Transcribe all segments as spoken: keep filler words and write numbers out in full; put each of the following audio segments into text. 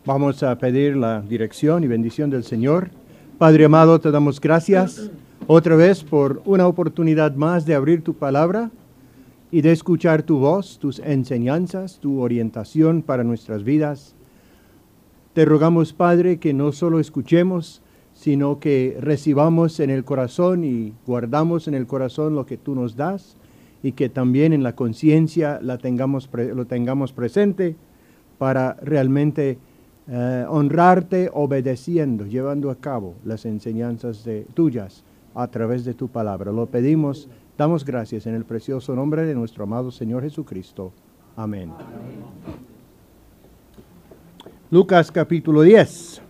Vamos a pedir la dirección y bendición del Señor. Padre amado, te damos gracias otra vez por una oportunidad más de abrir tu palabra y de escuchar tu voz, tus enseñanzas, tu orientación para nuestras vidas. Te rogamos, Padre, que no solo escuchemos, sino que recibamos en el corazón y guardamos en el corazón lo que tú nos das y que también en la conciencia la tengamos pre- lo tengamos presente para realmente eh, honrarte obedeciendo, llevando a cabo las enseñanzas de, tuyas a través de tu palabra. Lo pedimos, damos gracias en el precioso nombre de nuestro amado Señor Jesucristo. Amén. Amén. Lucas capítulo diez.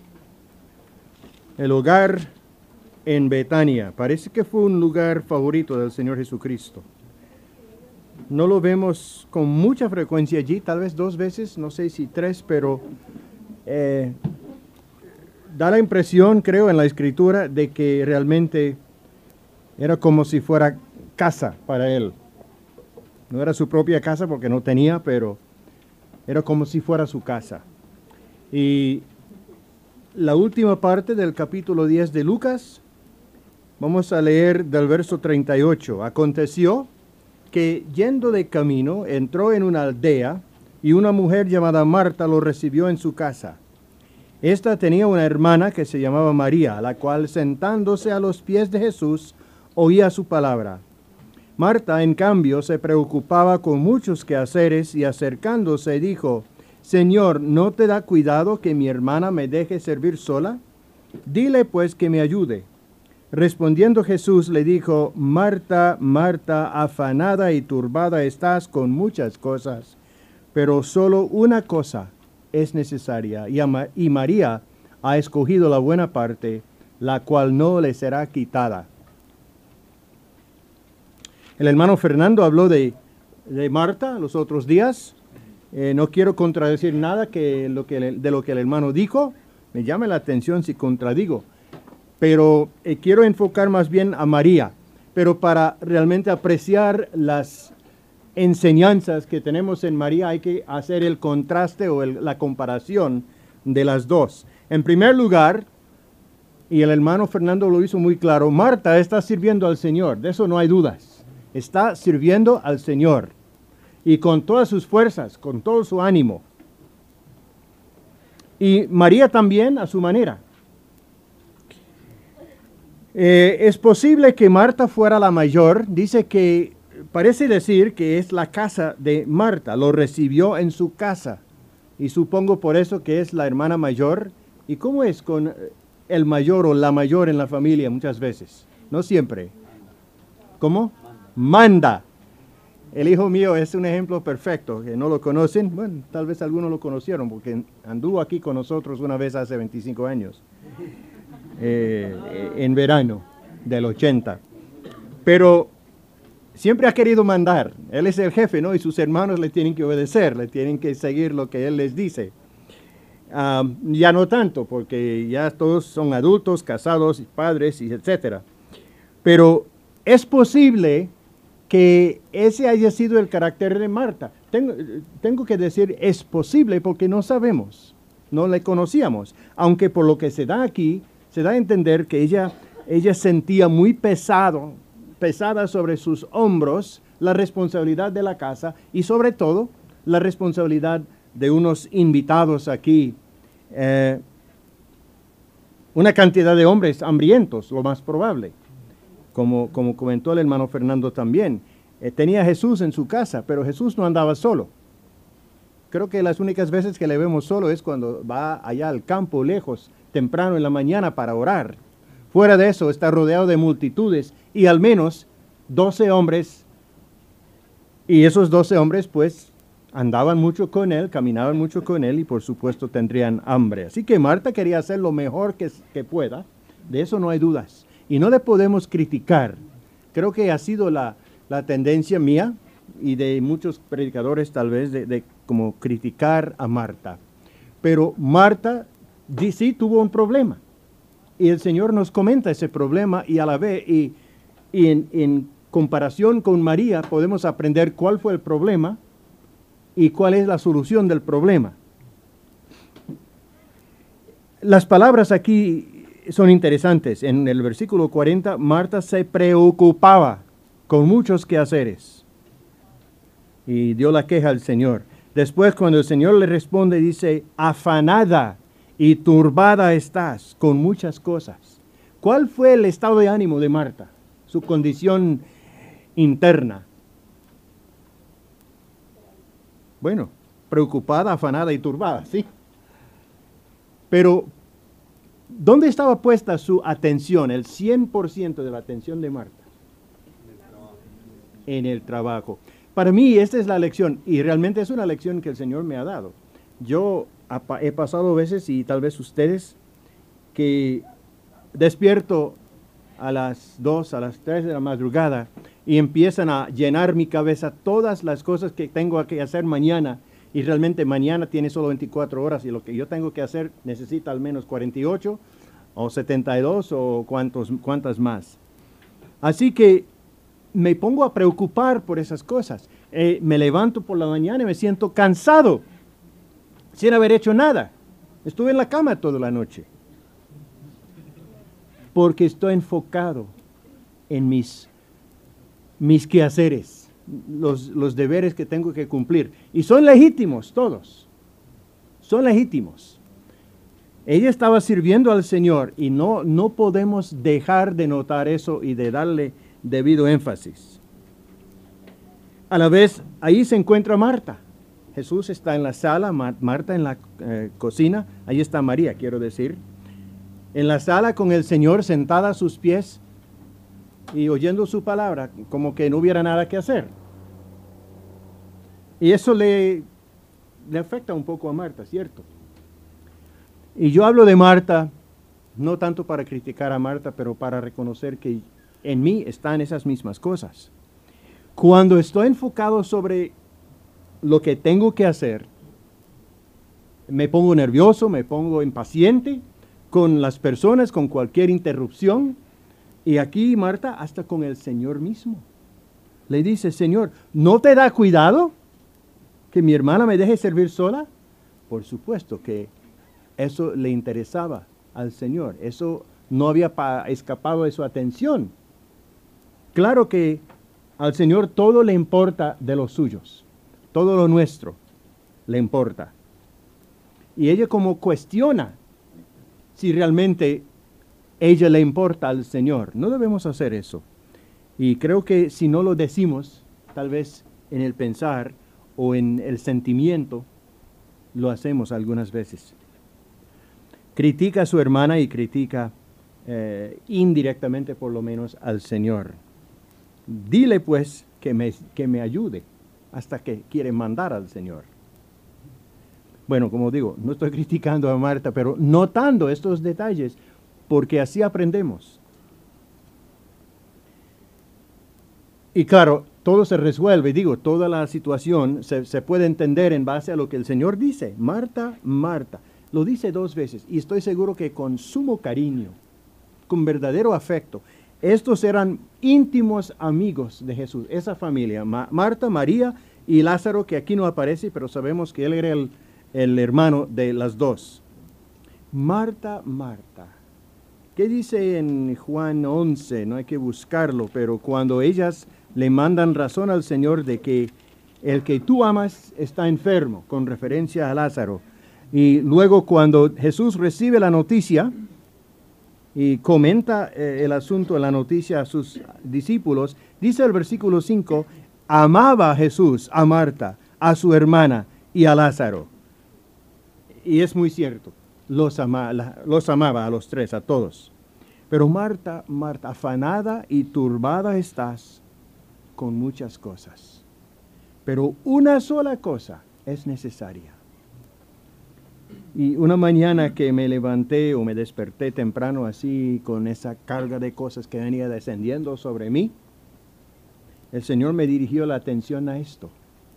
El hogar en Betania. Parece que fue un lugar favorito del Señor Jesucristo. No lo vemos con mucha frecuencia allí, tal vez dos veces, no sé si tres, pero eh, da la impresión, creo, en la Escritura, de que realmente era como si fuera casa para él. No era su propia casa porque no tenía, pero era como si fuera su casa. Y la última parte del capítulo diez de Lucas, vamos a leer del verso treinta y ocho. Aconteció que yendo de camino entró en una aldea y una mujer llamada Marta lo recibió en su casa. Esta tenía una hermana que se llamaba María, la cual sentándose a los pies de Jesús oía su palabra. Marta, en cambio, se preocupaba con muchos quehaceres y acercándose dijo: Señor, ¿no te da cuidado que mi hermana me deje servir sola? Dile pues que me ayude. Respondiendo Jesús le dijo: Marta, Marta, afanada y turbada estás con muchas cosas, pero solo una cosa es necesaria, y, ama, y María ha escogido la buena parte, la cual no le será quitada. El hermano Fernando habló de, de Marta los otros días. Eh, no quiero contradecir nada que lo que, de lo que el hermano dijo. Me llama la atención si contradigo. Pero eh, quiero enfocar más bien a María. Pero para realmente apreciar las enseñanzas que tenemos en María hay que hacer el contraste o el, la comparación de las dos. En primer lugar, y el hermano Fernando lo hizo muy claro, Marta está sirviendo al Señor. De eso no hay dudas. Está sirviendo al Señor. Y con todas sus fuerzas, con todo su ánimo. Y María también a su manera. Eh, es posible que Marta fuera la mayor. Dice que, parece decir que es la casa de Marta. Lo recibió en su casa. Y supongo por eso que es la hermana mayor. ¿Y cómo es con el mayor o la mayor en la familia muchas veces? No siempre. ¿Cómo? Manda. El hijo mío es un ejemplo perfecto, que no lo conocen. Bueno, tal vez algunos lo conocieron porque anduvo aquí con nosotros una vez hace veinticinco años. Eh, en verano del ochenta. Pero siempre ha querido mandar. Él es el jefe, ¿no? Y sus hermanos le tienen que obedecer, le tienen que seguir lo que él les dice. Um, ya no tanto, porque ya todos son adultos, casados, padres, y etcétera. Pero es posible que ese haya sido el carácter de Marta. Tengo, tengo que decir, es posible porque no sabemos, no le conocíamos. Aunque por lo que se da aquí, se da a entender que ella, ella sentía muy pesado, pesada sobre sus hombros la responsabilidad de la casa y sobre todo la responsabilidad de unos invitados aquí. Eh, una cantidad de hombres hambrientos, lo más probable. Como, como comentó el hermano Fernando también. Eh, tenía a Jesús en su casa, pero Jesús no andaba solo. Creo que las únicas veces que le vemos solo es cuando va allá al campo, lejos, temprano en la mañana para orar. Fuera de eso, está rodeado de multitudes y al menos doce hombres. Y esos doce hombres, pues, andaban mucho con él, caminaban mucho con él y, por supuesto, tendrían hambre. Así que Marta quería hacer lo mejor que, que pueda. De eso no hay dudas. Y no le podemos criticar. Creo que ha sido la, la tendencia mía y de muchos predicadores tal vez de, de como criticar a Marta. Pero Marta sí tuvo un problema. Y el Señor nos comenta ese problema y a la vez, y, y en, en comparación con María podemos aprender cuál fue el problema y cuál es la solución del problema. las palabras aquí son interesantes. En el versículo cuarenta, Marta se preocupaba con muchos quehaceres y dio la queja al Señor. Después, cuando el Señor le responde, dice, afanada y turbada estás con muchas cosas. ¿Cuál fue el estado de ánimo de Marta? Su condición interna. Bueno, preocupada, afanada y turbada, sí. Pero, ¿dónde estaba puesta su atención, el cien por ciento de la atención de Marta? En el trabajo. Para mí, esta es la lección, y realmente es una lección que el Señor me ha dado. Yo he pasado veces, y tal vez ustedes, que despierto a las dos, a las tres de la madrugada, y empiezan a llenar mi cabeza todas las cosas que tengo que hacer mañana, y realmente mañana tiene solo veinticuatro horas, y lo que yo tengo que hacer necesita al menos cuarenta y ocho, o setenta y dos, o cuantos, cuantas más. Así que me pongo a preocupar por esas cosas. Eh, me levanto por la mañana y me siento cansado, sin haber hecho nada. Estuve en la cama toda la noche, porque estoy enfocado en mis, mis quehaceres, los, los deberes que tengo que cumplir. Y son legítimos todos, son legítimos. Ella estaba sirviendo al Señor y no, no podemos dejar de notar eso y de darle debido énfasis. A la vez, ahí se encuentra Marta. Jesús está en la sala, Marta en la eh, cocina, ahí está María, quiero decir. En la sala con el Señor sentada a sus pies y oyendo su palabra, como que no hubiera nada que hacer. Y eso le, le afecta un poco a Marta, ¿cierto? Y yo hablo de Marta, no tanto para criticar a Marta, pero para reconocer que en mí están esas mismas cosas. Cuando estoy enfocado sobre lo que tengo que hacer, me pongo nervioso, me pongo impaciente con las personas, con cualquier interrupción. Y aquí Marta, hasta con el Señor mismo, le dice, Señor, ¿no te da cuidado que mi hermana me deje servir sola? Por supuesto que eso le interesaba al Señor. Eso no había escapado de su atención. Claro que al Señor todo le importa de los suyos. Todo lo nuestro le importa. Y ella como cuestiona si realmente ella le importa al Señor. No debemos hacer eso. Y creo que si no lo decimos, tal vez en el pensar o en el sentimiento, lo hacemos algunas veces. Critica a su hermana y critica eh, indirectamente por lo menos al Señor. Dile pues que me, que me ayude, hasta que quiere mandar al Señor. Bueno, como digo, no estoy criticando a Marta, pero notando estos detalles, porque así aprendemos. Y claro, todo se resuelve, digo, toda la situación se, se puede entender en base a lo que el Señor dice. Marta, Marta, lo dice dos veces, y estoy seguro que con sumo cariño, con verdadero afecto. Estos eran íntimos amigos de Jesús, esa familia, Ma- Marta, María y Lázaro, que aquí no aparece, pero sabemos que él era el, el hermano de las dos. Marta, Marta. ¿Qué dice en Juan once? No hay que buscarlo, pero cuando ellas le mandan razón al Señor de que el que tú amas está enfermo, con referencia a Lázaro. Y luego cuando Jesús recibe la noticia y comenta eh, el asunto de la noticia a sus discípulos, dice el versículo cinco, amaba a Jesús, a Marta, a su hermana y a Lázaro. Y es muy cierto, los, ama, la, los amaba a los tres, a todos. Pero Marta, Marta, afanada y turbada estás con muchas cosas. Pero una sola cosa es necesaria. Y una mañana que me levanté o me desperté temprano así con esa carga de cosas que venía descendiendo sobre mí, el Señor me dirigió la atención a esto.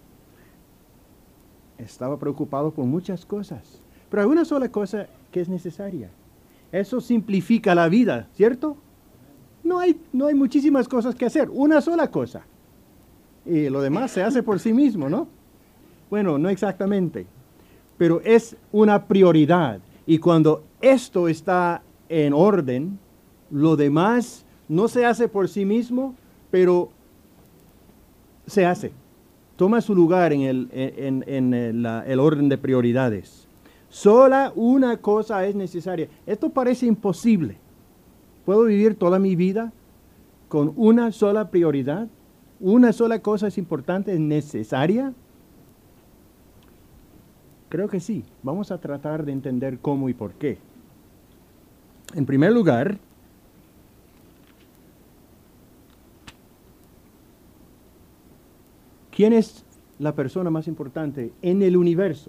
Estaba preocupado por muchas cosas, pero hay una sola cosa que es necesaria. Eso simplifica la vida, ¿cierto? No hay, no hay muchísimas cosas que hacer, una sola cosa. Y lo demás se hace por sí mismo, ¿no? Bueno, no exactamente, pero es una prioridad. Y cuando esto está en orden, lo demás no se hace por sí mismo, pero se hace. Toma su lugar en el, en, en el, la- el orden de prioridades. Sola una cosa es necesaria. Esto parece imposible. ¿Puedo vivir toda mi vida con una sola prioridad? ¿Una sola cosa es importante, es necesaria? Creo que sí. Vamos a tratar de entender cómo y por qué. En primer lugar, ¿quién es la persona más importante en el universo?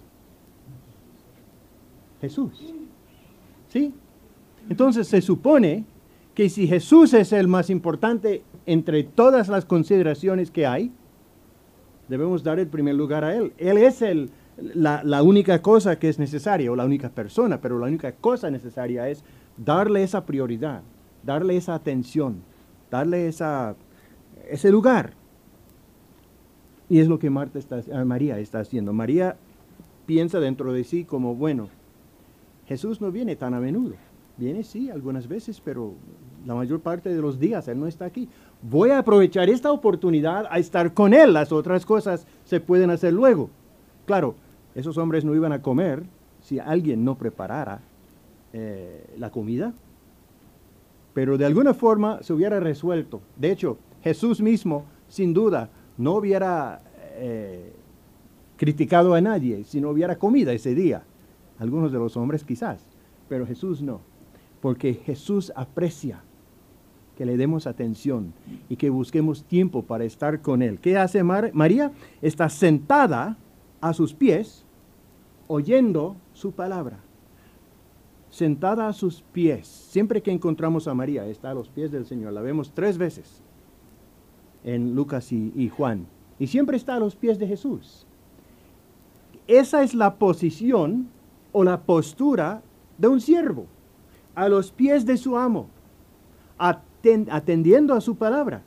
Jesús. ¿Sí? Entonces se supone que si Jesús es el más importante entre todas las consideraciones que hay, debemos dar el primer lugar a Él. Él es el, la, la única cosa que es necesaria, o la única persona, pero la única cosa necesaria es darle esa prioridad, darle esa atención, darle esa, ese lugar. Y es lo que Marta está, María está haciendo. María piensa dentro de sí como, bueno, Jesús no viene tan a menudo. Viene sí algunas veces, pero la mayor parte de los días Él no está aquí. Voy a aprovechar esta oportunidad a estar con Él. Las otras cosas se pueden hacer luego. Claro, esos hombres no iban a comer si alguien no preparara eh, la comida, pero de alguna forma se hubiera resuelto. De hecho, Jesús mismo, sin duda, no hubiera eh, criticado a nadie si no hubiera comida ese día. Algunos de los hombres quizás, pero Jesús no, porque Jesús aprecia que le demos atención y que busquemos tiempo para estar con Él. ¿Qué hace Mar- María? Está sentada a sus pies, oyendo su palabra. Sentada a sus pies. Siempre que encontramos a María, está a los pies del Señor. La vemos tres veces en Lucas y, y Juan. Y siempre está a los pies de Jesús. Esa es la posición o la postura de un siervo, a los pies de su amo, aten- atendiendo a su palabra.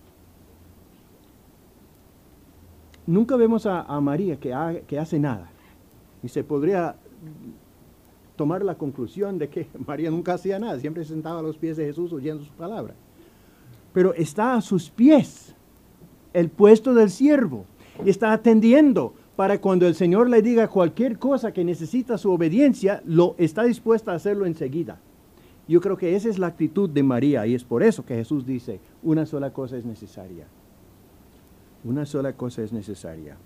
Nunca vemos a, a María que, ha- que hace nada. Y se podría tomar la conclusión de que María nunca hacía nada, siempre se sentaba a los pies de Jesús oyendo su palabra. Pero está a sus pies, el puesto del siervo, y está atendiendo para cuando el Señor le diga cualquier cosa que necesita su obediencia, lo está dispuesta a hacerlo enseguida. Yo creo que esa es la actitud de María, y es por eso que Jesús dice, una sola cosa es necesaria. Una sola cosa es necesaria.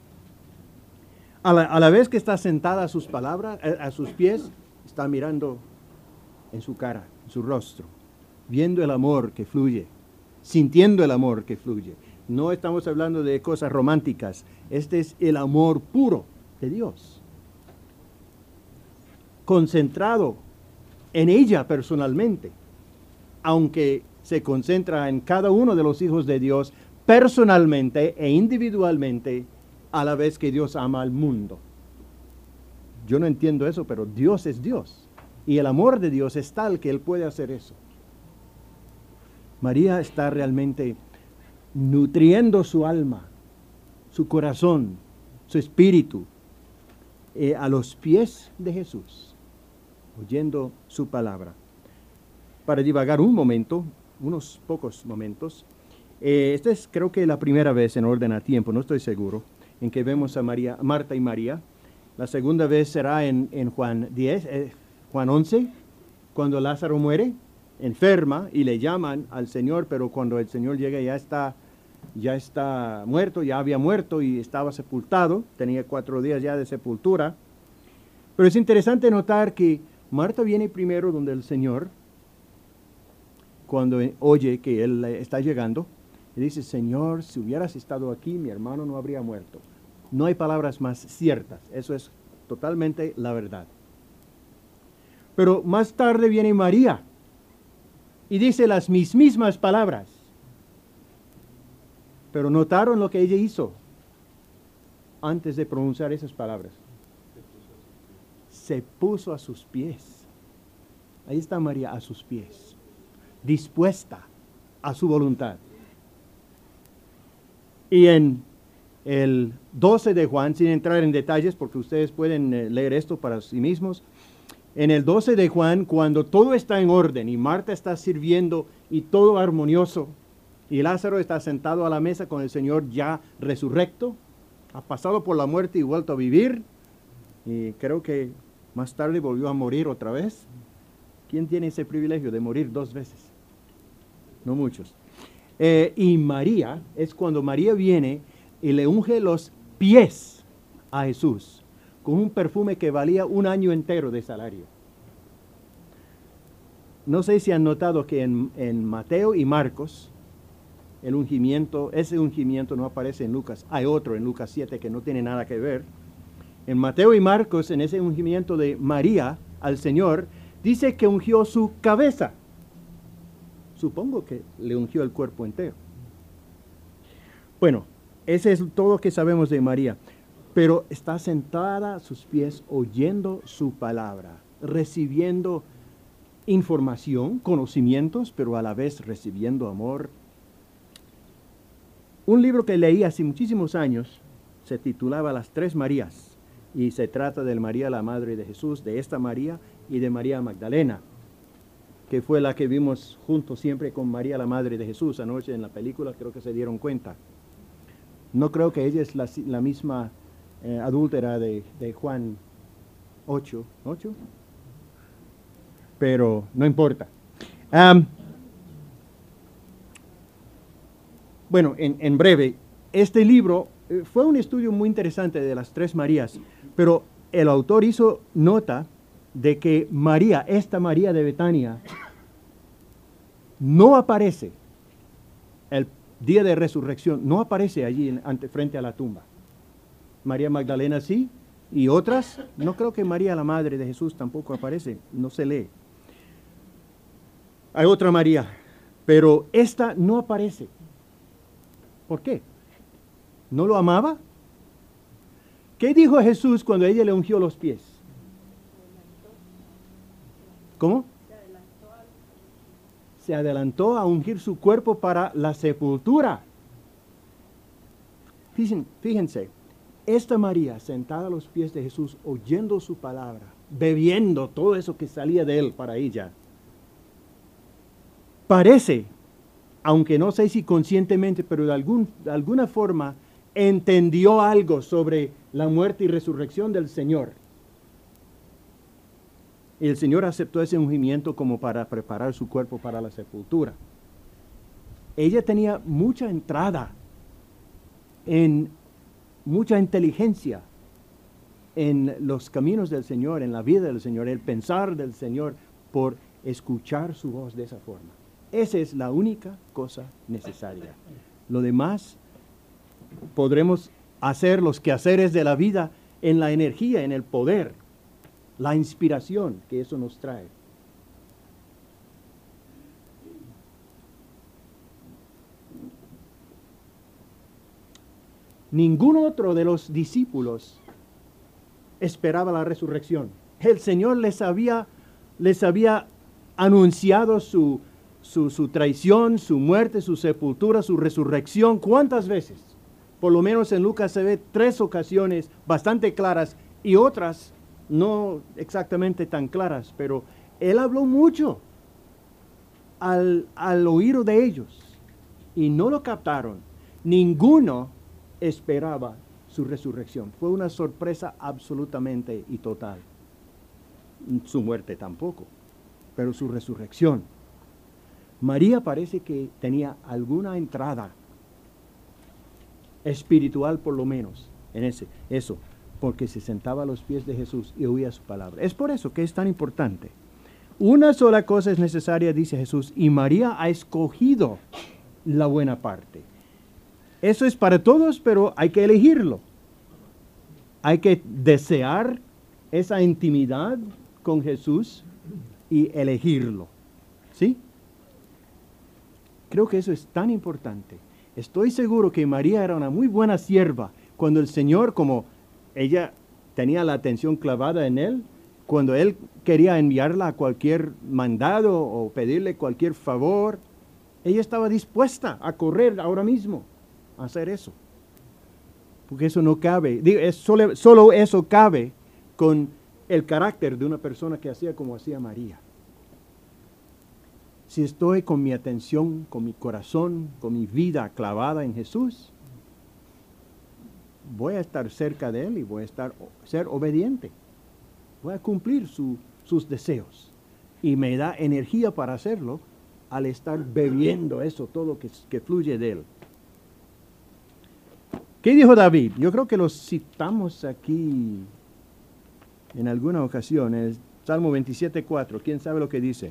A la, a la vez que está sentada a sus palabras, a, a sus pies, está mirando en su cara, en su rostro, viendo el amor que fluye, sintiendo el amor que fluye. No estamos hablando de cosas románticas, este es el amor puro de Dios. Concentrado en ella personalmente, aunque se concentra en cada uno de los hijos de Dios personalmente e individualmente, a la vez que Dios ama al mundo. Yo no entiendo eso, pero Dios es Dios. Y el amor de Dios es tal que Él puede hacer eso. María está realmente nutriendo su alma, su corazón, su espíritu, eh, a los pies de Jesús, oyendo su palabra. Para divagar un momento, unos pocos momentos, eh, esta es creo que la primera vez en orden a tiempo, no estoy seguro, en que vemos a María, Marta y María. La segunda vez será en, en Juan diez, eh, Juan once, cuando Lázaro muere, enferma, y le llaman al Señor, pero cuando el Señor llega ya está, ya está muerto, ya había muerto y estaba sepultado, tenía cuatro días ya de sepultura. Pero es interesante notar que Marta viene primero donde el Señor, cuando oye que Él está llegando, y dice, Señor, si hubieras estado aquí, mi hermano no habría muerto. No hay palabras más ciertas, eso es totalmente la verdad. Pero más tarde viene María y dice las mismas palabras. Pero notaron lo que ella hizo antes de pronunciar esas palabras. Se puso a sus pies. Ahí está María a sus pies, dispuesta a su voluntad. Y en el doce de Juan, sin entrar en detalles, porque ustedes pueden eh, leer esto para sí mismos, en el doce de Juan, cuando todo está en orden y Marta está sirviendo y todo armonioso, y Lázaro está sentado a la mesa con el Señor ya resurrecto, ha pasado por la muerte y vuelto a vivir, y creo que más tarde volvió a morir otra vez. ¿Quién tiene ese privilegio de morir dos veces? No muchos. Eh, y María, es cuando María viene y le unge los pies a Jesús con un perfume que valía un año entero de salario. No sé si han notado que en, en Mateo y Marcos, el ungimiento, ese ungimiento no aparece en Lucas. Hay otro en Lucas siete que no tiene nada que ver. En Mateo y Marcos, en ese ungimiento de María al Señor, dice que ungió su cabeza. Supongo que le ungió el cuerpo entero. Bueno, ese es todo lo que sabemos de María. Pero está sentada a sus pies oyendo su palabra, recibiendo información, conocimientos, pero a la vez recibiendo amor. Un libro que leí hace muchísimos años se titulaba Las Tres Marías y se trata de María, la Madre de Jesús, de esta María y de María Magdalena, que fue la que vimos juntos siempre con María, la Madre de Jesús. Anoche en la película creo que se dieron cuenta. No creo que ella es la, la misma eh, adúltera de, de Juan ocho, ¿ocho? Pero no importa. Um, bueno, en, en breve, este libro eh, fue un estudio muy interesante de las tres Marías, pero el autor hizo nota de que María, esta María de Betania, no aparece el día de resurrección, no aparece allí en, ante, frente a la tumba. María Magdalena sí, y otras, no creo que María, la Madre de Jesús, tampoco aparece, no se lee. Hay otra María, pero esta no aparece. ¿Por qué? ¿No lo amaba? ¿Qué dijo Jesús cuando ella le ungió los pies? ¿Cómo? Se adelantó a ungir su cuerpo para la sepultura. Fíjense, fíjense, esta María sentada a los pies de Jesús, oyendo su palabra, bebiendo todo eso que salía de él para ella, parece, aunque no sé si conscientemente, pero de, algún, de alguna forma, entendió algo sobre la muerte y resurrección del Señor. Y el Señor aceptó ese ungimiento como para preparar su cuerpo para la sepultura. Ella tenía mucha entrada, en mucha inteligencia en los caminos del Señor, en la vida del Señor, el pensar del Señor, por escuchar su voz de esa forma. Esa es la única cosa necesaria. Lo demás podremos hacer los quehaceres de la vida en la energía, en el poder, la inspiración que eso nos trae. Ningún otro de los discípulos esperaba la resurrección. El Señor les había, les había anunciado su, su, su traición, su muerte, su sepultura, su resurrección. ¿Cuántas veces? Por lo menos en Lucas se ve tres ocasiones bastante claras y otras no exactamente tan claras, pero Él habló mucho al, al oído de ellos y no lo captaron. Ninguno esperaba su resurrección. Fue una sorpresa absolutamente y total. Su muerte tampoco, pero su resurrección. María parece que tenía alguna entrada espiritual, por lo menos, en ese, eso, porque se sentaba a los pies de Jesús y oía su palabra. Es por eso que es tan importante. Una sola cosa es necesaria, dice Jesús, y María ha escogido la buena parte. Eso es para todos, pero hay que elegirlo. Hay que desear esa intimidad con Jesús y elegirlo. ¿Sí? Creo que eso es tan importante. Estoy seguro que María era una muy buena sierva. Cuando el Señor, como ella tenía la atención clavada en Él, cuando Él quería enviarla a cualquier mandado o pedirle cualquier favor, ella estaba dispuesta a correr ahora mismo a hacer eso. Porque eso no cabe, digo, es solo, solo eso cabe con el carácter de una persona que hacía como hacía María. Si estoy con mi atención, con mi corazón, con mi vida clavada en Jesús, voy a estar cerca de Él y voy a estar, ser obediente. Voy a cumplir su, sus deseos. Y me da energía para hacerlo al estar bebiendo eso, todo que, que fluye de Él. ¿Qué dijo David? Yo creo que lo citamos aquí en alguna ocasión, en el Salmo veintisiete, cuatro. ¿Quién sabe lo que dice?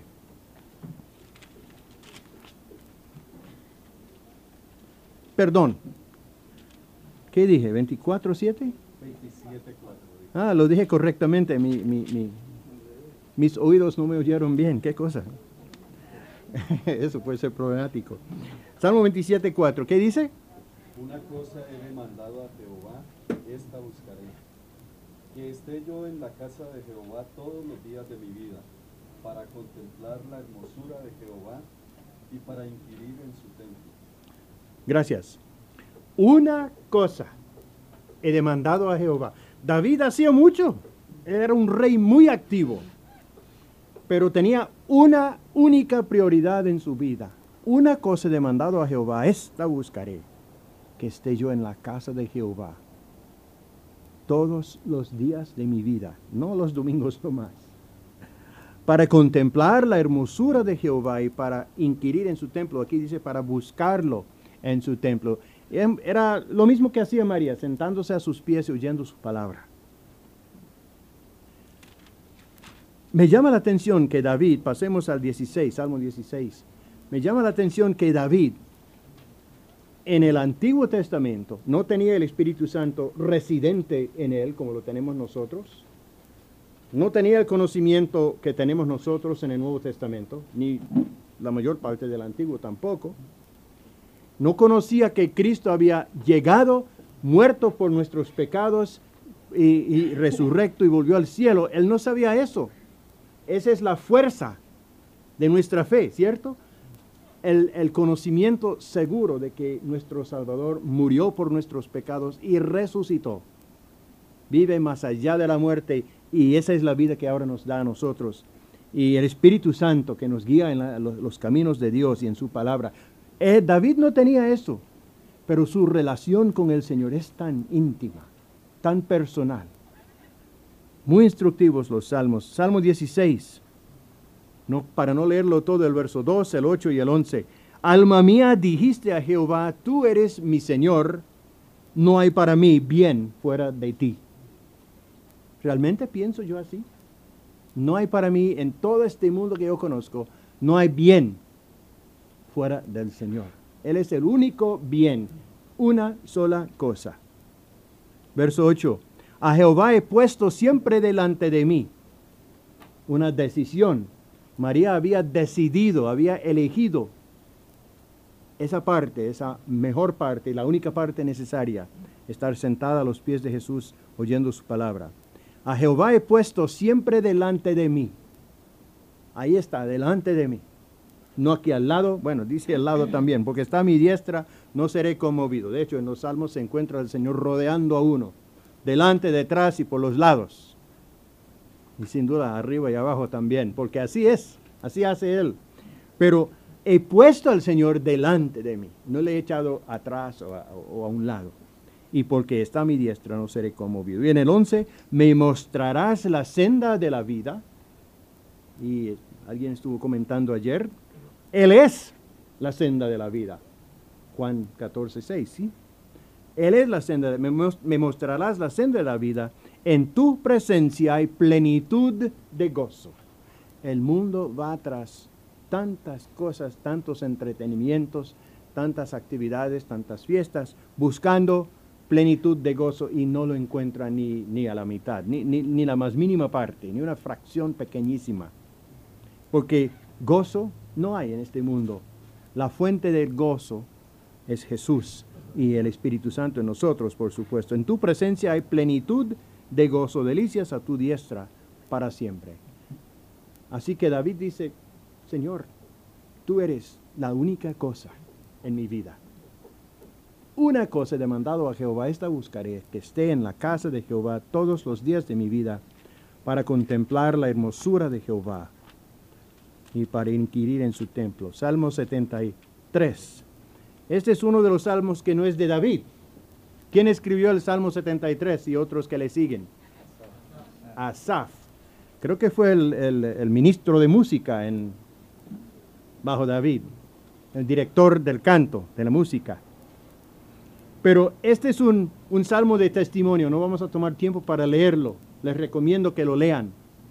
Perdón. ¿Qué dije? ¿veinticuatro, siete? veintisiete, cuatro. Ah, lo dije correctamente. Mi, mi, mi, mis oídos no me oyeron bien. ¿Qué cosa? Eso puede ser problemático. Salmo veintisiete, cuatro. ¿Qué dice? Una cosa he demandado a Jehová, esta buscaré. Que esté yo en la casa de Jehová todos los días de mi vida, para contemplar la hermosura de Jehová y para inquirir en su templo. Gracias. Una cosa he demandado a Jehová. David hacía mucho. Él era un rey muy activo. Pero tenía una única prioridad en su vida. Una cosa he demandado a Jehová, esta buscaré. Que esté yo en la casa de Jehová todos los días de mi vida, no los domingos nomás, para contemplar la hermosura de Jehová y para inquirir en su templo. Aquí dice para buscarlo en su templo. Era lo mismo que hacía María, sentándose a sus pies y oyendo su palabra. Me llama la atención que David, pasemos al dieciséis, Salmo dieciséis, me llama la atención que David, en el Antiguo Testamento, no tenía el Espíritu Santo residente en él, como lo tenemos nosotros. No tenía el conocimiento que tenemos nosotros en el Nuevo Testamento, ni la mayor parte del Antiguo tampoco. No conocía que Cristo había llegado, muerto por nuestros pecados y, y resurrecto y volvió al cielo. Él no sabía eso. Esa es la fuerza de nuestra fe, ¿cierto? El, el conocimiento seguro de que nuestro Salvador murió por nuestros pecados y resucitó. Vive más allá de la muerte y esa es la vida que ahora nos da a nosotros. Y el Espíritu Santo que nos guía en la, los, los caminos de Dios y en su palabra. Eh, David no tenía eso, pero su relación con el Señor es tan íntima, tan personal. Muy instructivos los salmos. Salmo dieciséis. No, para no leerlo todo, el verso dos, el ocho y el once. Alma mía, dijiste a Jehová, tú eres mi Señor, no hay para mí bien fuera de ti. ¿Realmente pienso yo así? No hay para mí, en todo este mundo que yo conozco, no hay bien fuera del Señor. Él es el único bien, una sola cosa. Verso ocho. A Jehová he puesto siempre delante de mí. Una decisión. María había decidido, había elegido esa parte, esa mejor parte, la única parte necesaria, estar sentada a los pies de Jesús oyendo su palabra. A Jehová he puesto siempre delante de mí. Ahí está, delante de mí. No aquí al lado, bueno, dice al lado también, porque está a mi diestra, no seré conmovido. De hecho, en los salmos se encuentra el Señor rodeando a uno, delante, detrás y por los lados. Y sin duda arriba y abajo también, porque así es, así hace Él. Pero he puesto al Señor delante de mí, no le he echado atrás o a, o a un lado. Y porque está a mi diestra no seré conmovido. Y en el once, me mostrarás la senda de la vida. Y alguien estuvo comentando ayer, Él es la senda de la vida. Juan catorce, seis, ¿sí? Él es la senda, me, me mostrarás la senda de la vida. En tu presencia hay plenitud de gozo. El mundo va tras tantas cosas, tantos entretenimientos, tantas actividades, tantas fiestas, buscando plenitud de gozo y no lo encuentra ni, ni a la mitad, ni, ni, ni la más mínima parte, ni una fracción pequeñísima. Porque gozo no hay en este mundo. La fuente del gozo es Jesús y el Espíritu Santo en nosotros, por supuesto. En tu presencia hay plenitud de gozo, delicias a tu diestra para siempre. Así que David dice, Señor, tú eres la única cosa en mi vida. Una cosa he demandado a Jehová, esta buscaré, que esté en la casa de Jehová todos los días de mi vida, para contemplar la hermosura de Jehová y para inquirir en su templo. Salmo setenta y tres. Este es uno de los salmos que no es de David. ¿Quién escribió el Salmo setenta y tres y otros que le siguen? Asaf. Creo que fue el, el, el ministro de música en, bajo David, el director del canto, de la música. Pero este es un, un salmo de testimonio, no vamos a tomar tiempo para leerlo. Les recomiendo que lo lean.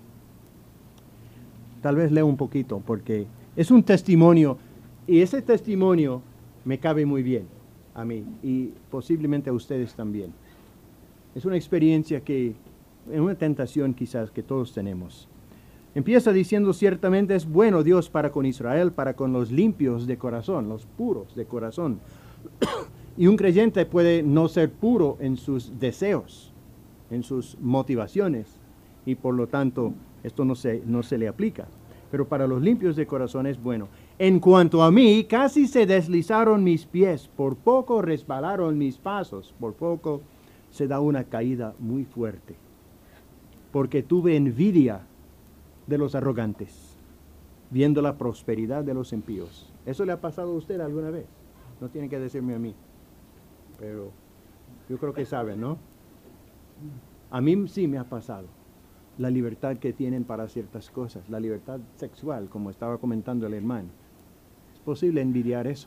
Tal vez lea un poquito, porque es un testimonio, y ese testimonio me cabe muy bien a mí, y posiblemente a ustedes también. Es una experiencia que, es una tentación quizás que todos tenemos. Empieza diciendo, ciertamente es bueno Dios para con Israel, para con los limpios de corazón, los puros de corazón. Y un creyente puede no ser puro en sus deseos, en sus motivaciones, y por lo tanto esto no se, no se le aplica. Pero para los limpios de corazón es bueno. En cuanto a mí, casi se deslizaron mis pies, por poco resbalaron mis pasos, por poco se da una caída muy fuerte, porque tuve envidia de los arrogantes, viendo la prosperidad de los impíos. ¿Eso le ha pasado a usted alguna vez? No tiene que decirme a mí, pero yo creo que saben, ¿no? A mí sí me ha pasado. La libertad que tienen para ciertas cosas, la libertad sexual, como estaba comentando el hermano. Es posible envidiar eso.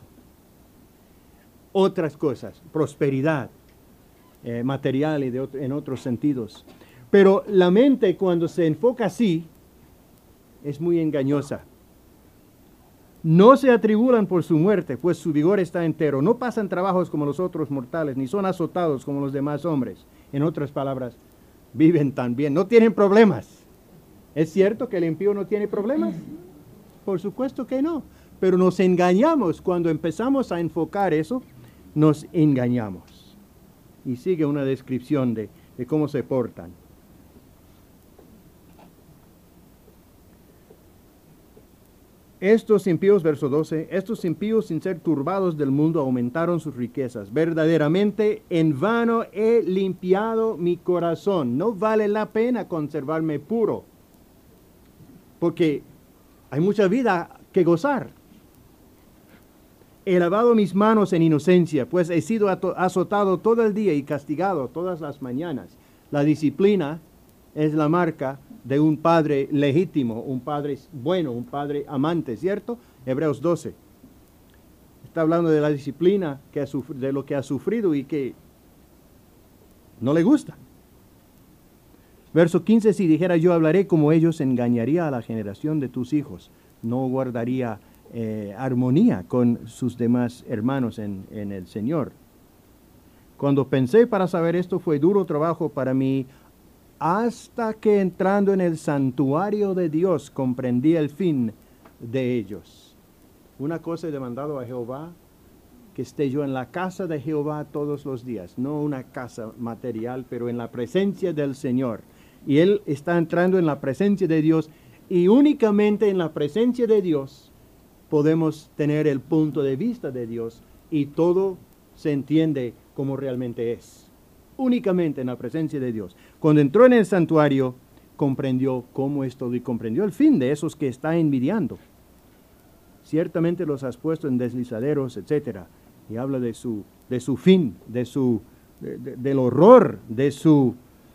Otras cosas, prosperidad eh, material y de otro, en otros sentidos. Pero la mente, cuando se enfoca así, es muy engañosa. No se atribulan por su muerte, pues su vigor está entero. No pasan trabajos como los otros mortales, ni son azotados como los demás hombres. En otras palabras, viven tan bien, no tienen problemas. ¿Es cierto que el impío no tiene problemas? Por supuesto que no. Pero nos engañamos cuando empezamos a enfocar eso, nos engañamos. Y sigue una descripción de, de cómo se portan. Estos impíos, verso doce, estos impíos sin ser turbados del mundo aumentaron sus riquezas. Verdaderamente en vano he limpiado mi corazón. No vale la pena conservarme puro, porque hay mucha vida que gozar. He lavado mis manos en inocencia, pues he sido azotado todo el día y castigado todas las mañanas. La disciplina es la marca de un padre legítimo, un padre bueno, un padre amante, ¿cierto? Hebreos doce. Está hablando de la disciplina, que ha de lo que ha sufrido y que no le gusta. Verso quince, si dijera yo hablaré como ellos, engañaría a la generación de tus hijos. No guardaría eh, armonía con sus demás hermanos en, en el Señor. Cuando pensé para saber esto, fue duro trabajo para mí, hasta que entrando en el santuario de Dios comprendí el fin de ellos. Una cosa he demandado a Jehová, que esté yo en la casa de Jehová todos los días, no una casa material, pero en la presencia del Señor. Y él está entrando en la presencia de Dios, y únicamente en la presencia de Dios podemos tener el punto de vista de Dios, y todo se entiende como realmente es. Únicamente en la presencia de Dios. Cuando entró en el santuario, comprendió cómo es todo y comprendió el fin de esos que está envidiando. Ciertamente los has puesto en deslizaderos, etcétera. Y habla de su, de su fin, de su, de, de, del horror, de su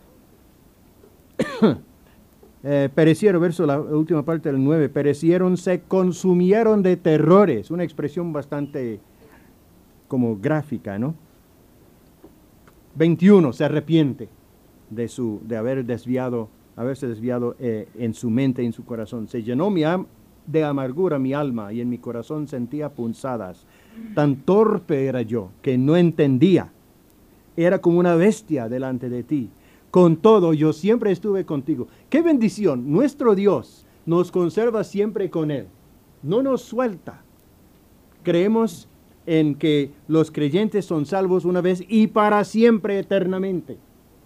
eh, perecieron, verso la última parte del nueve, perecieron, se consumieron de terrores. Una expresión bastante como gráfica, ¿no? veintiuno, se arrepiente de, su, de haber desviado, haberse desviado eh, en su mente y en su corazón. Se llenó mi am de amargura mi alma y en mi corazón sentía punzadas. Tan torpe era yo que no entendía. Era como una bestia delante de ti. Con todo, yo siempre estuve contigo. ¡Qué bendición! Nuestro Dios nos conserva siempre con Él. No nos suelta. Creemos en que los creyentes son salvos una vez y para siempre eternamente.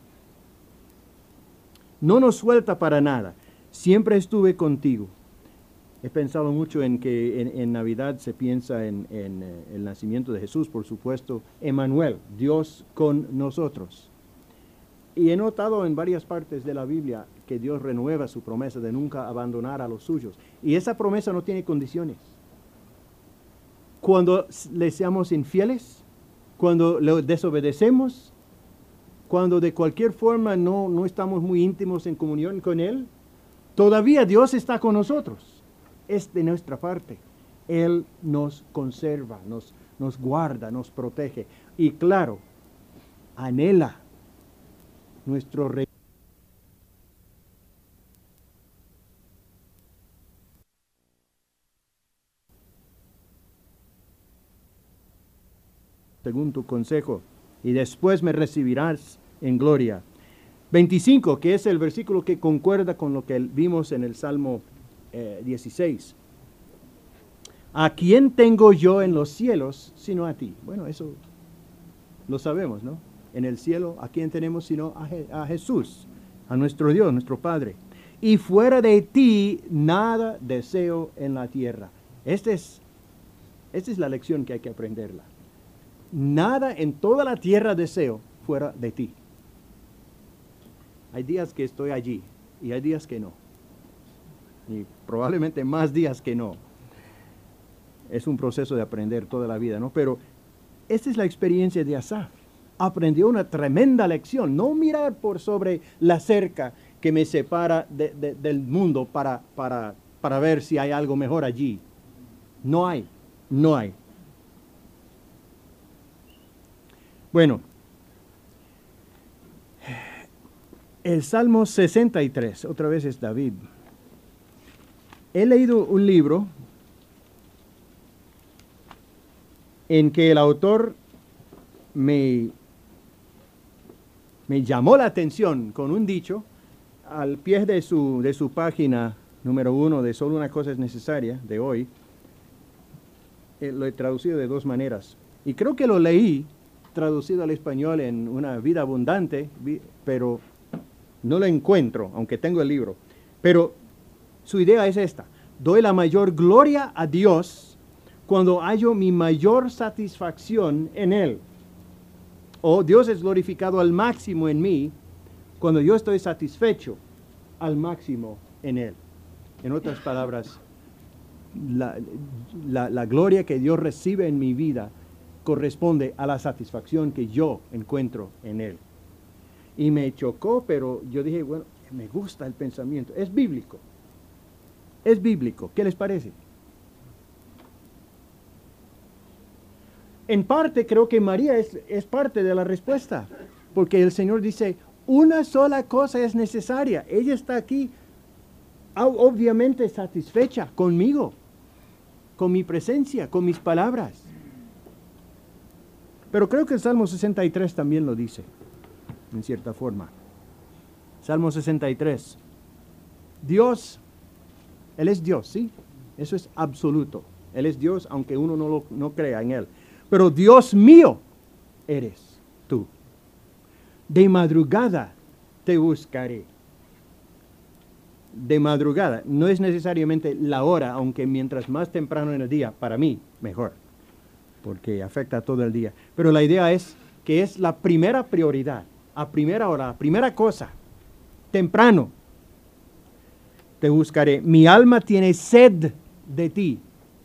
No nos suelta para nada. Siempre estuve contigo. He pensado mucho en que en, en Navidad se piensa en, en eh, el nacimiento de Jesús, por supuesto. Emmanuel, Dios con nosotros. Y he notado en varias partes de la Biblia que Dios renueva su promesa de nunca abandonar a los suyos. Y esa promesa no tiene condiciones. Cuando le seamos infieles, cuando le desobedecemos, cuando de cualquier forma no, no estamos muy íntimos en comunión con Él, todavía Dios está con nosotros. Es de nuestra parte. Él nos conserva, nos, nos guarda, nos protege. Y claro, anhela nuestro rey. Según tu consejo, y después me recibirás en gloria. veinticinco, que es el versículo que concuerda con lo que vimos en el Salmo eh, dieciséis. ¿A quién tengo yo en los cielos sino a ti? Bueno, eso lo sabemos, ¿no? En el cielo, ¿a quién tenemos sino a, Je- a Jesús, a nuestro Dios, nuestro Padre? Y fuera de ti, nada deseo en la tierra. Esta es, esta es la lección que hay que aprenderla. Nada en toda la tierra deseo fuera de ti. Hay días que estoy allí y hay días que no. Y probablemente más días que no. Es un proceso de aprender toda la vida, ¿no? Pero esta es la experiencia de Asaf. Aprendió una tremenda lección. No mirar por sobre la cerca que me separa de, de, del mundo para, para, para ver si hay algo mejor allí. No hay, no hay. Bueno, el Salmo sesenta y tres, otra vez es David. He leído un libro en que el autor me, me llamó la atención con un dicho al pie de su, de su página número uno de Solo una cosa es necesaria, de hoy. Eh, lo he traducido de dos maneras. Y creo que lo leí traducido al español en Una vida abundante, vi, pero no lo encuentro, aunque tengo el libro. Pero su idea es esta: doy la mayor gloria a Dios cuando hallo mi mayor satisfacción en Él. O Dios es glorificado al máximo en mí cuando yo estoy satisfecho al máximo en Él. En otras palabras, la, la, la gloria que Dios recibe en mi vida corresponde a la satisfacción que yo encuentro en Él. Y me chocó, pero yo dije, bueno, me gusta el pensamiento. Es bíblico. Es bíblico. ¿Qué les parece? En parte creo que María es, es parte de la respuesta, porque el Señor dice, una sola cosa es necesaria. Ella está aquí obviamente satisfecha conmigo, con mi presencia, con mis palabras. Pero creo que el Salmo sesenta y tres también lo dice, en cierta forma. Salmo sesenta y tres. Dios, Él es Dios, ¿sí? Eso es absoluto. Él es Dios, aunque uno no, lo, no crea en Él. Pero Dios mío eres tú. De madrugada te buscaré. De madrugada. No es necesariamente la hora, aunque mientras más temprano en el día, para mí, mejor. Porque afecta todo el día. Pero la idea es que es la primera prioridad, a primera hora, a primera cosa, temprano. Te buscaré. Mi alma tiene sed de ti.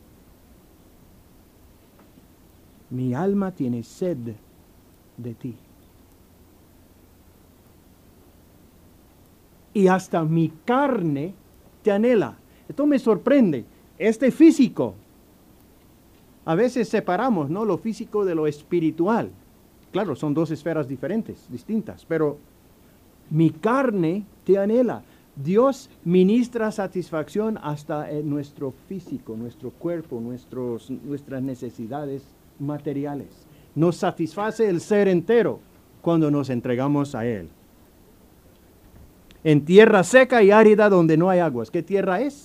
Mi alma tiene sed de ti. Y hasta mi carne te anhela. Esto me sorprende. Este físico. A veces separamos, ¿no?, lo físico de lo espiritual. Claro, son dos esferas diferentes, distintas, pero mi carne te anhela. Dios ministra satisfacción hasta en nuestro físico, nuestro cuerpo, nuestros, nuestras necesidades materiales. Nos satisface el ser entero cuando nos entregamos a Él. En tierra seca y árida donde no hay aguas. ¿Qué tierra es?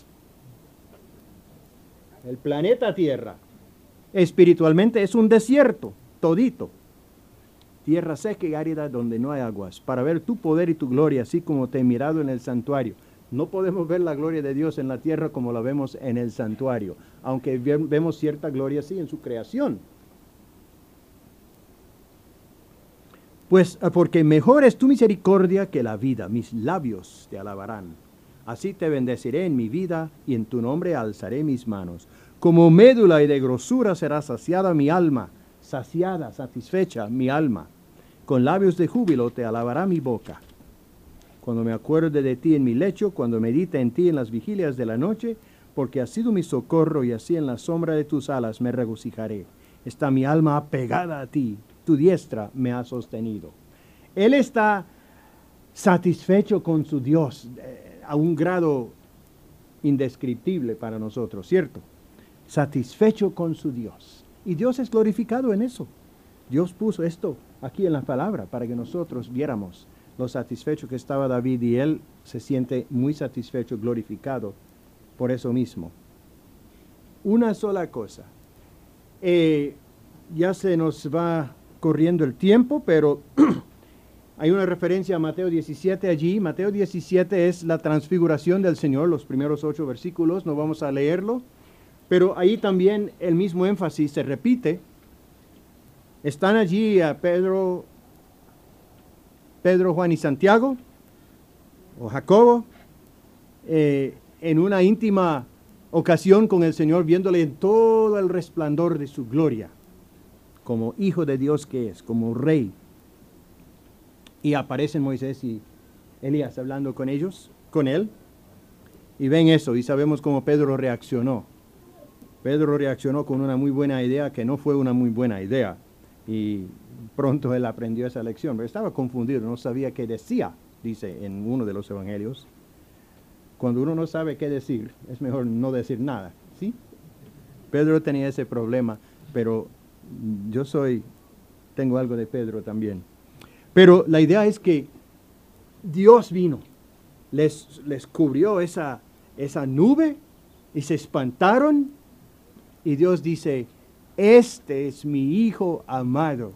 El planeta Tierra. Espiritualmente es un desierto, todito. Tierra seca y árida donde no hay aguas, para ver tu poder y tu gloria, así como te he mirado en el santuario. No podemos ver la gloria de Dios en la tierra como la vemos en el santuario, aunque vemos cierta gloria sí en su creación. Pues porque mejor es tu misericordia que la vida, mis labios te alabarán. Así te bendeciré en mi vida y en tu nombre alzaré mis manos. Como médula y de grosura será saciada mi alma, saciada, satisfecha mi alma. Con labios de júbilo te alabará mi boca. Cuando me acuerde de ti en mi lecho, cuando medite en ti en las vigilias de la noche, porque has sido mi socorro y así en la sombra de tus alas me regocijaré. Está mi alma apegada a ti, tu diestra me ha sostenido. Él está satisfecho con su Dios eh, a un grado indescriptible para nosotros, ¿cierto? Satisfecho con su Dios. Y Dios es glorificado en eso. Dios puso esto aquí en la palabra para que nosotros viéramos lo satisfecho que estaba David, y él se siente muy satisfecho, glorificado por eso mismo. Una sola cosa. Eh, ya se nos va corriendo el tiempo, pero hay una referencia a Mateo diecisiete allí. Mateo diecisiete es la transfiguración del Señor, los primeros ocho versículos, no vamos a leerlo, pero ahí también el mismo énfasis se repite. Están allí a Pedro, Pedro, Juan y Santiago, o Jacobo, eh, en una íntima ocasión con el Señor, viéndole en todo el resplandor de su gloria, como hijo de Dios que es, como rey. Y aparecen Moisés y Elías hablando con ellos, con él, y ven eso, y sabemos cómo Pedro reaccionó. Pedro reaccionó con una muy buena idea que no fue una muy buena idea, y pronto él aprendió esa lección, pero estaba confundido, no sabía qué decía, dice en uno de los evangelios. Cuando uno no sabe qué decir, es mejor no decir nada, ¿sí? Pedro tenía ese problema, pero yo soy, tengo algo de Pedro también. Pero la idea es que Dios vino, les, les cubrió esa, esa nube y se espantaron, y Dios dice, este es mi Hijo amado,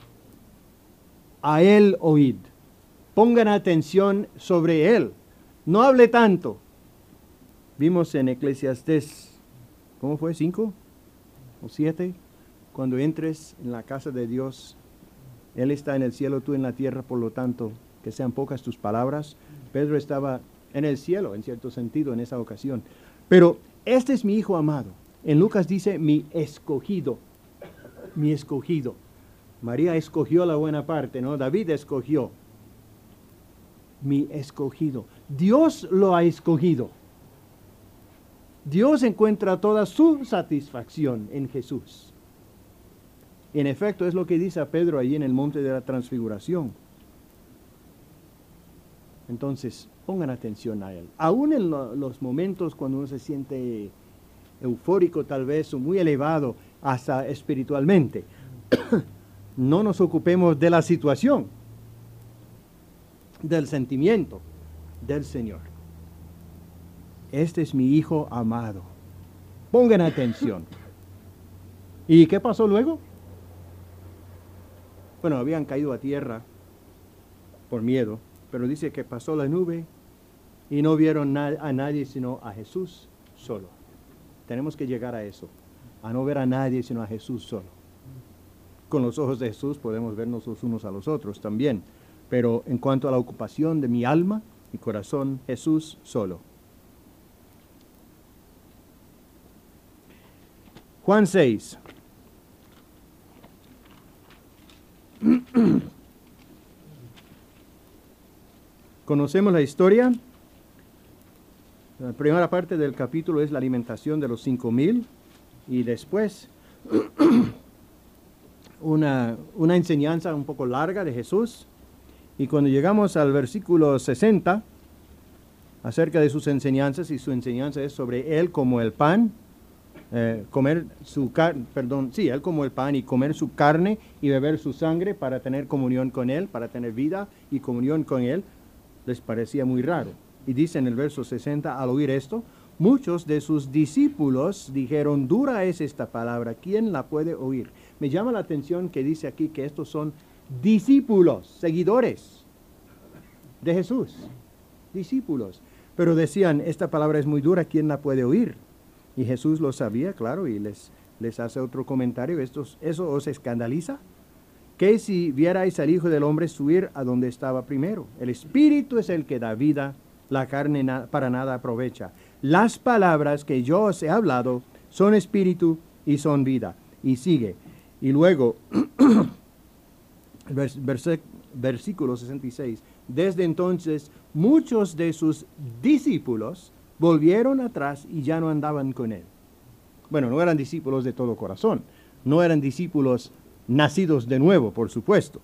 a él oíd. Pongan atención sobre él. No hable tanto. Vimos en Eclesiastés, ¿cómo fue? ¿Cinco o siete? Cuando entres en la casa de Dios, Él está en el cielo, tú en la tierra, por lo tanto, que sean pocas tus palabras. Pedro estaba en el cielo, en cierto sentido, en esa ocasión. Pero este es mi Hijo amado. En Lucas dice, mi escogido, mi escogido. María escogió la buena parte, ¿no? David escogió. Mi escogido. Dios lo ha escogido. Dios encuentra toda su satisfacción en Jesús. En efecto, es lo que dice a Pedro allí en el monte de la transfiguración. Entonces, pongan atención a él. Aún en lo, los momentos cuando uno se siente eufórico tal vez, o muy elevado hasta espiritualmente, no nos ocupemos de la situación, del sentimiento del Señor. Este es mi Hijo amado. Pongan atención. ¿Y qué pasó luego? Bueno, habían caído a tierra por miedo, pero dice que pasó la nube y no vieron na- a nadie sino a Jesús solo. Tenemos que llegar a eso, a no ver a nadie sino a Jesús solo. Con los ojos de Jesús podemos vernos los unos a los otros también. Pero en cuanto a la ocupación de mi alma, mi corazón, Jesús solo. Juan seis. Conocemos la historia. La primera parte del capítulo es la alimentación de los cinco mil, y después una, una enseñanza un poco larga de Jesús. Y cuando llegamos al versículo sesenta, acerca de sus enseñanzas, y su enseñanza es sobre Él como el pan, eh, comer su carne, perdón, sí, Él como el pan, y comer su carne y beber su sangre para tener comunión con Él, para tener vida y comunión con Él, les parecía muy raro. Y dice en el verso sesenta, al oír esto, muchos de sus discípulos dijeron, dura es esta palabra, ¿quién la puede oír? Me llama la atención que dice aquí que estos son discípulos, seguidores de Jesús, discípulos. Pero decían, esta palabra es muy dura, ¿quién la puede oír? Y Jesús lo sabía, claro, y les, les hace otro comentario, Estos, ¿eso os escandaliza? que si vierais al Hijo del Hombre subir a donde estaba primero. El Espíritu es el que da vida, la carne na- para nada aprovecha. Las palabras que yo os he hablado son espíritu y son vida. Y sigue. Y luego, vers- verse- versículo sesenta y seis. Desde entonces, muchos de sus discípulos volvieron atrás y ya no andaban con él. Bueno, no eran discípulos de todo corazón. No eran discípulos nacidos de nuevo, por supuesto.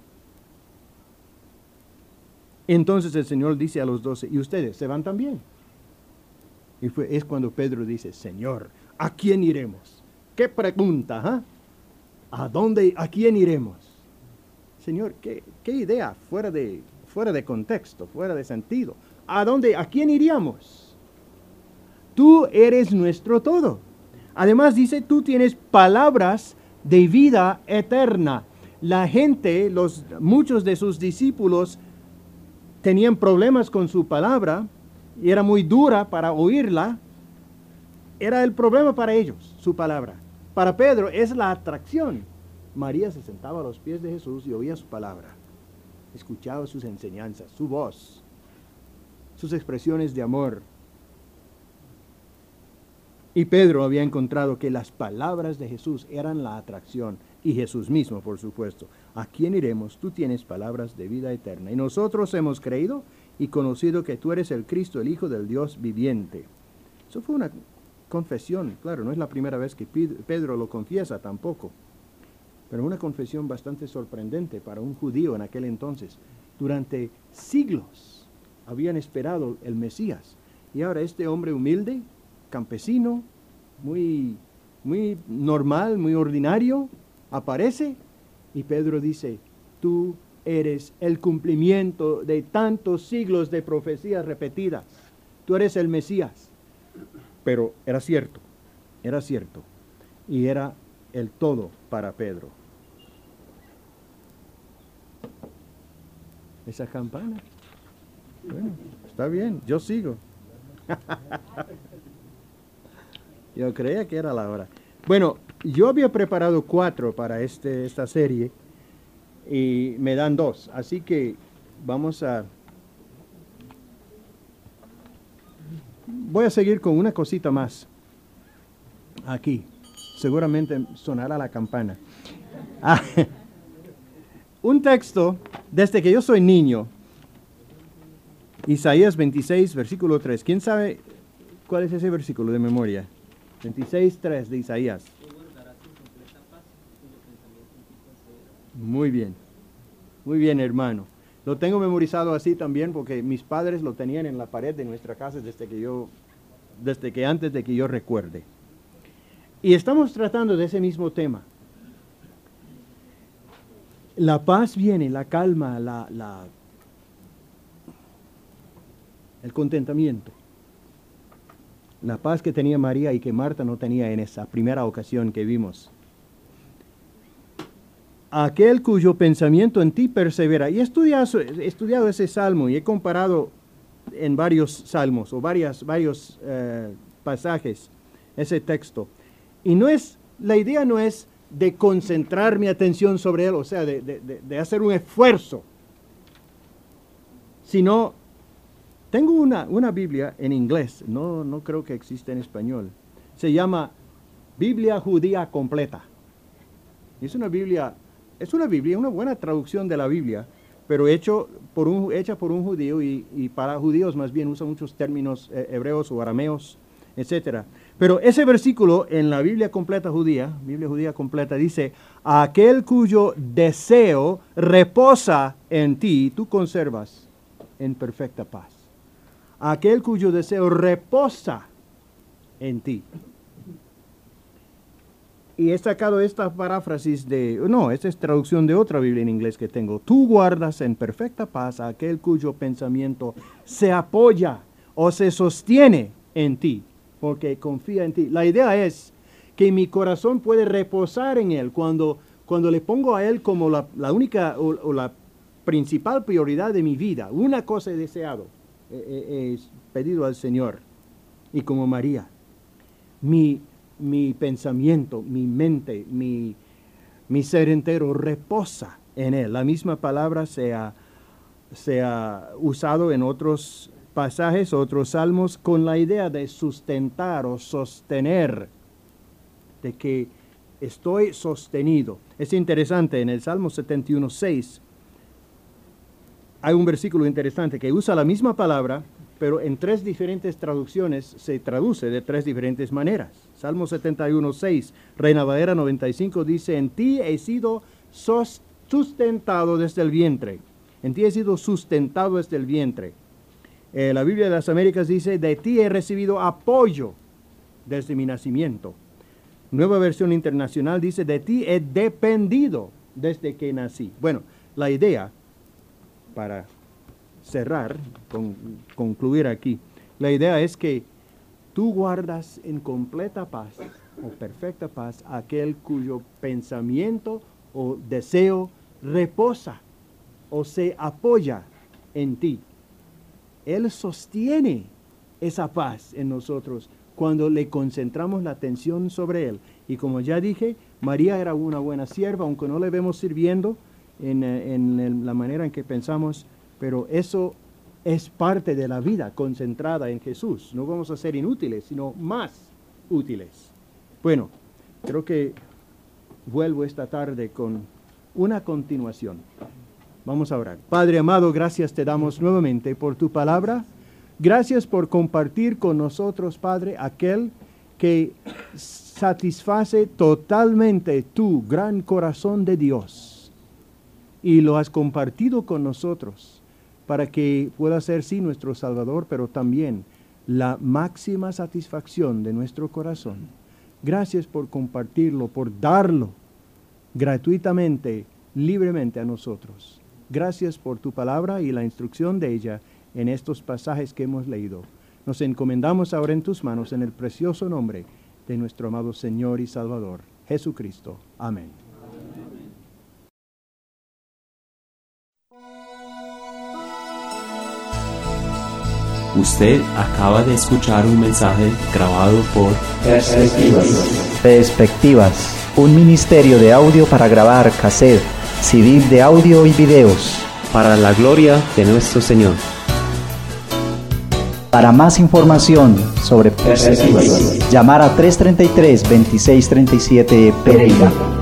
Entonces el Señor dice a los doce, ¿y ustedes se van también? Y fue, es cuando Pedro dice, Señor, ¿a quién iremos? ¿Qué pregunta? ¿ah? ¿A dónde, a quién iremos? Señor, ¿qué, qué idea fuera de, fuera de contexto, fuera de sentido? ¿A dónde, a quién iríamos? Tú eres nuestro todo. Además dice, tú tienes palabras de vida eterna. La gente, los, muchos de sus discípulos tenían problemas con su palabra y era muy dura para oírla. Era el problema para ellos, su palabra. Para Pedro es la atracción. María se sentaba a los pies de Jesús y oía su palabra. Escuchaba sus enseñanzas, su voz, sus expresiones de amor. Y Pedro había encontrado que las palabras de Jesús eran la atracción. Y Jesús mismo, por supuesto. ¿A quién iremos? Tú tienes palabras de vida eterna. Y nosotros hemos creído y conocido que tú eres el Cristo, el Hijo del Dios viviente. Eso fue una confesión. Claro, no es la primera vez que Pedro lo confiesa tampoco. Pero una confesión bastante sorprendente para un judío en aquel entonces. Durante siglos habían esperado el Mesías. Y ahora este hombre humilde, campesino, muy, muy normal, muy ordinario, aparece y Pedro dice, tú eres el cumplimiento de tantos siglos de profecías repetidas. Tú eres el Mesías. Pero era cierto, era cierto. Y era el todo para Pedro. Esa campana. Bueno, está bien, yo sigo. Yo creía que era la hora. Bueno, yo había preparado cuatro para este, esta serie y me dan dos. Así que vamos a... Voy a seguir con una cosita más. Aquí. Seguramente sonará la campana. Ah, un texto, desde que yo soy niño. Isaías veintiséis, versículo tres. ¿Quién sabe cuál es ese versículo de memoria? veintiséis, tres de Isaías. Muy bien, muy bien, hermano. Lo tengo memorizado así también porque mis padres lo tenían en la pared de nuestra casa desde que yo, desde que antes de que yo recuerde. Y estamos tratando de ese mismo tema. La paz viene, la calma, la, la, el contentamiento. La paz que tenía María y que Marta no tenía en esa primera ocasión que vimos. Aquel cuyo pensamiento en ti persevera. Y he estudiado, he estudiado ese salmo y he comparado en varios salmos o varias, varios eh, pasajes ese texto. Y no es, la idea no es de concentrar mi atención sobre él, o sea, de, de, de hacer un esfuerzo, sino... Tengo una, una Biblia en inglés, no, no creo que exista en español. Se llama Biblia Judía Completa. Es una Biblia, es una Biblia, una buena traducción de la Biblia, pero hecho por un, hecha por un judío y, y para judíos más bien usa muchos términos eh, hebreos o arameos, etcétera. Pero ese versículo en la Biblia completa judía, Biblia Judía Completa, dice, aquel cuyo deseo reposa en ti, tú conservas en perfecta paz. Aquel cuyo deseo reposa en ti. Y he sacado esta paráfrasis de, no, esta es traducción de otra Biblia en inglés que tengo. Tú guardas en perfecta paz a aquel cuyo pensamiento se apoya o se sostiene en ti, porque confía en ti. La idea es que mi corazón puede reposar en él cuando, cuando le pongo a él como la, la única o, o la principal prioridad de mi vida. Una cosa he deseado. He pedido al Señor, y como María, mi, mi pensamiento, mi mente, mi, mi ser entero reposa en Él. La misma palabra se ha, se ha usado en otros pasajes, otros salmos, con la idea de sustentar o sostener, de que estoy sostenido. Es interesante, en el Salmo setenta y uno, seis, hay un versículo interesante que usa la misma palabra, pero en tres diferentes traducciones se traduce de tres diferentes maneras. Salmo setenta y uno, seis, Reina Valera noventa y cinco dice, en ti he sido sustentado desde el vientre. En ti he sido sustentado desde el vientre. Eh, la Biblia de las Américas dice, de ti he recibido apoyo desde mi nacimiento. Nueva Versión Internacional dice, de ti he dependido desde que nací. Bueno, la idea, para cerrar, con, concluir aquí, la idea es que tú guardas en completa paz o perfecta paz aquel cuyo pensamiento o deseo reposa o se apoya en ti. Él sostiene esa paz en nosotros cuando le concentramos la atención sobre Él. Y como ya dije, María era una buena sierva, aunque no le vemos sirviendo en, en, en la manera en que pensamos, pero eso es parte de la vida concentrada en Jesús. No vamos a ser inútiles, sino más útiles. Bueno, creo que vuelvo esta tarde con una continuación. Vamos a orar. Padre amado, gracias te damos nuevamente por tu palabra. Gracias por compartir con nosotros, Padre, aquel que satisface totalmente tu gran corazón de Dios. Y lo has compartido con nosotros para que pueda ser, sí, nuestro Salvador, pero también la máxima satisfacción de nuestro corazón. Gracias por compartirlo, por darlo gratuitamente, libremente a nosotros. Gracias por tu palabra y la instrucción de ella en estos pasajes que hemos leído. Nos encomendamos ahora en tus manos en el precioso nombre de nuestro amado Señor y Salvador, Jesucristo. Amén. Usted acaba de escuchar un mensaje grabado por Perspectivas. Perspectivas, un ministerio de audio para grabar cassette, C D de audio y videos. para la gloria de nuestro Señor. Para más información sobre Perspectivas, llamar a tres treinta y tres, veintiséis treinta y siete Pereira.